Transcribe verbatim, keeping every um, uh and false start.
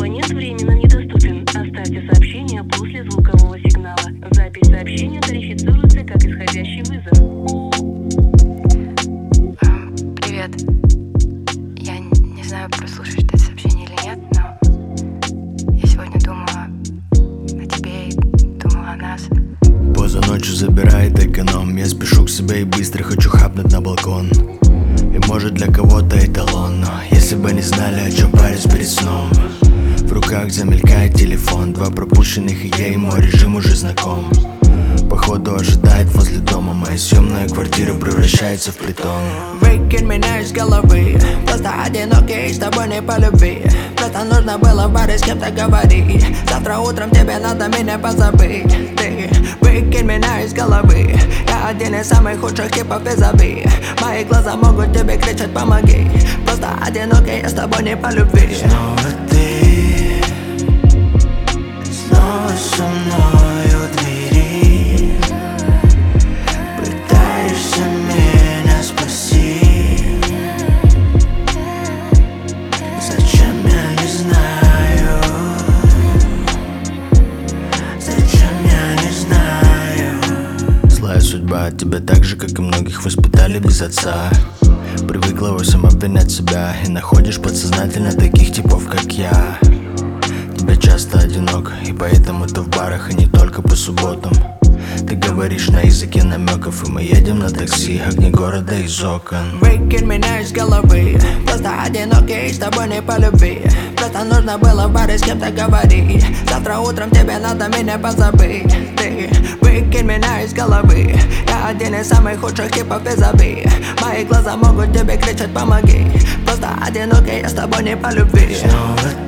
Абонент временно недоступен. Оставьте сообщение после звукового сигнала. Запись сообщения тарифицируется как исходящий вызов. Привет. Я не знаю, прослушаешь ты это сообщение или нет, но я сегодня думала о тебе и думала о нас. Поздно ночью забирает эконом. Я спешу к себе и быстро хочу хапнуть на балкон. И может для кого-то эталон, но если бы не знали, о чем парюсь перед сном. В руках замелькает телефон, два пропущенных, и я и мой режим уже знаком. Походу ожидает возле дома. Моя съемная квартира превращается в притон. Выкинь меня из головы. Просто одинокий, с тобой не по любви. Просто нужно было в баре с кем-то говорить. Завтра утром тебе надо меня позабыть. Ты выкинь меня из головы. Я один из самых худших типов визави. Мои глаза могут тебе кричать помоги. Просто одинокий, я с тобой не по любви. Снова ты, снова со мной у двери. Пытаешься меня спасти. Зачем, я не знаю. Зачем, я не знаю. Злая судьба тебя так же, как и многих, воспитали без отца. Привыкла во всем обвинять себя. И находишь подсознательно таких типов, как я. Тебя часто одинок, и поэтому ты в барах, и не только по субботам. Ты говоришь на языке намеков, и мы едем на такси, огни города из окон. Выкинь меня из головы. Просто одинокий, с тобой не по любви. Просто нужно было в баре с кем-то говорить. Завтра утром тебе надо меня позабыть. Ты выкинь меня из головы. Я один из самых худших типов визави. Мои глаза могут тебе кричать помоги. Просто одинокий, я с тобой не по любви. Снова